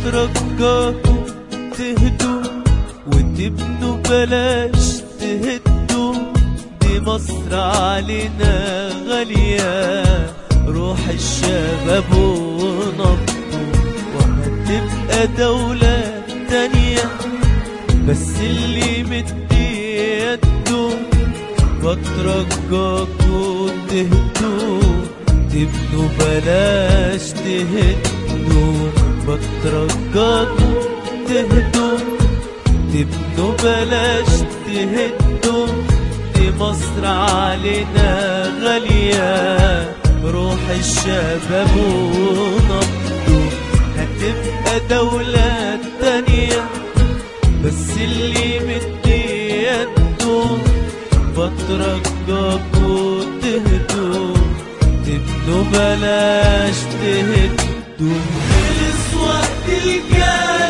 بترجاكوا تهدوا وتبنوا بلاش تهدوا، دي مصر علينا غالية، روح الشباب ونبضوا، وهتبقى دولة تانية. بس اللي مدي يده بترجاكوا تهدوا، تبنوا بلاش تهدوا، بترجاكوا تهدوا، تبنوا بلاش تهدوا، دي مصر علينا غالية، روح الشباب ونبضوا، هتبقى دولة تانية. بس اللي مدي يده بترجاكوا تهدوا، تبنوا بلاش تهدوا. خلص وقت الجاي